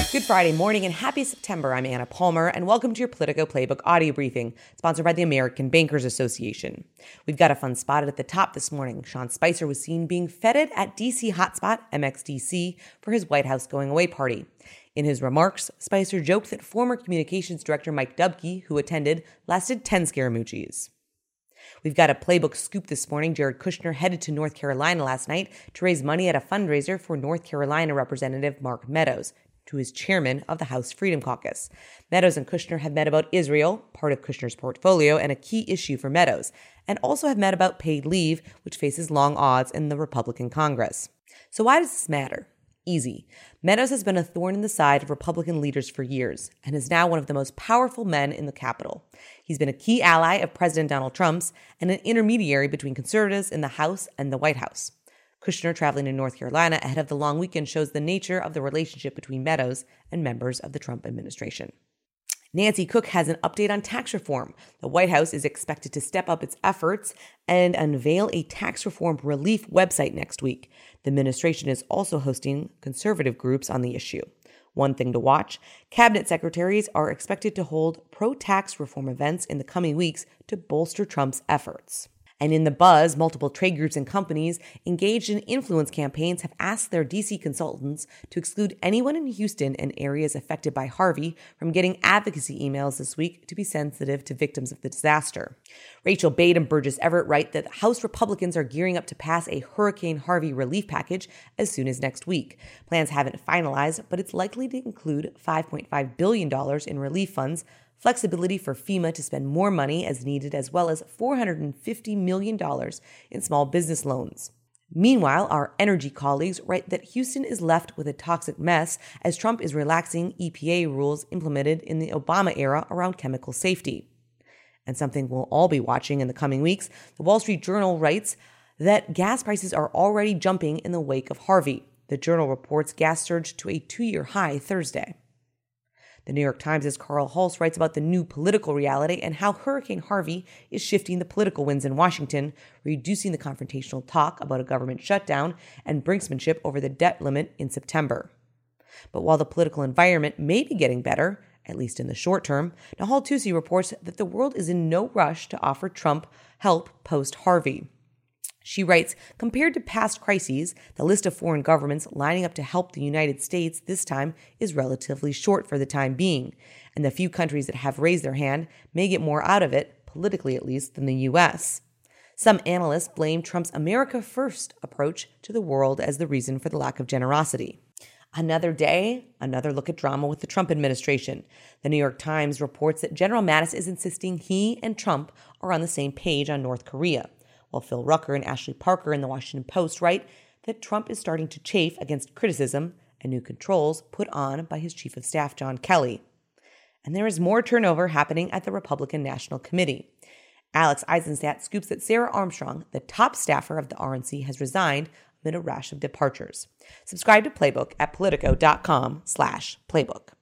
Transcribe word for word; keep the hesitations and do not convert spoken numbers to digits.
Good Friday morning and happy September. I'm Anna Palmer and welcome to your Politico Playbook audio briefing, sponsored by the American Bankers Association. We've got a fun spot at the top this morning. Sean Spicer was seen being feted at D C hotspot M X D C for his White House going away party. In his remarks, Spicer joked that former communications director Mike Dubke, who attended, lasted ten Scaramucci's. We've got a Playbook scoop this morning. Jared Kushner headed to North Carolina last night to raise money at a fundraiser for North Carolina Representative Mark Meadows, who is chairman of the House Freedom Caucus. Meadows and Kushner have met about Israel, part of Kushner's portfolio and a key issue for Meadows, and also have met about paid leave, which faces long odds in the Republican Congress. So why does this matter? Easy. Meadows has been a thorn in the side of Republican leaders for years and is now one of the most powerful men in the Capitol. He's been a key ally of President Donald Trump's and an intermediary between conservatives in the House and the White House. Kushner traveling to North Carolina ahead of the long weekend shows the nature of the relationship between Meadows and members of the Trump administration. Nancy Cook has an update on tax reform. The White House is expected to step up its efforts and unveil a tax reform relief website next week. The administration is also hosting conservative groups on the issue. One thing to watch, cabinet secretaries are expected to hold pro-tax reform events in the coming weeks to bolster Trump's efforts. And in the buzz, multiple trade groups and companies engaged in influence campaigns have asked their D C consultants to exclude anyone in Houston and areas affected by Harvey from getting advocacy emails this week to be sensitive to victims of the disaster. Rachel Bade and Burgess Everett write that House Republicans are gearing up to pass a Hurricane Harvey relief package as soon as next week. Plans haven't finalized, but it's likely to include five point five billion dollars in relief funds, flexibility for FEMA to spend more money as needed, as well as four hundred fifty million dollars in small business loans. Meanwhile, our energy colleagues write that Houston is left with a toxic mess as Trump is relaxing E P A rules implemented in the Obama era around chemical safety. And something we'll all be watching in the coming weeks, the Wall Street Journal writes that gas prices are already jumping in the wake of Harvey. The Journal reports gas surged to a two-year high Thursday. The New York Times' Carl Hulse writes about the new political reality and how Hurricane Harvey is shifting the political winds in Washington, reducing the confrontational talk about a government shutdown and brinksmanship over the debt limit in September. But while the political environment may be getting better, at least in the short term, Nahal Tusi reports that the world is in no rush to offer Trump help post-Harvey. She writes, compared to past crises, the list of foreign governments lining up to help the United States this time is relatively short for the time being, and the few countries that have raised their hand may get more out of it, politically at least, than the U S. Some analysts blame Trump's America First approach to the world as the reason for the lack of generosity. Another day, another look at drama with the Trump administration. The New York Times reports that General Mattis is insisting he and Trump are on the same page on North Korea, while Phil Rucker and Ashley Parker in the Washington Post write that Trump is starting to chafe against criticism and new controls put on by his chief of staff, John Kelly. And there is more turnover happening at the Republican National Committee. Alex Eisenstadt scoops that Sarah Armstrong, the top staffer of the R N C, has resigned amid a rash of departures. Subscribe to Playbook at politico.com slash playbook.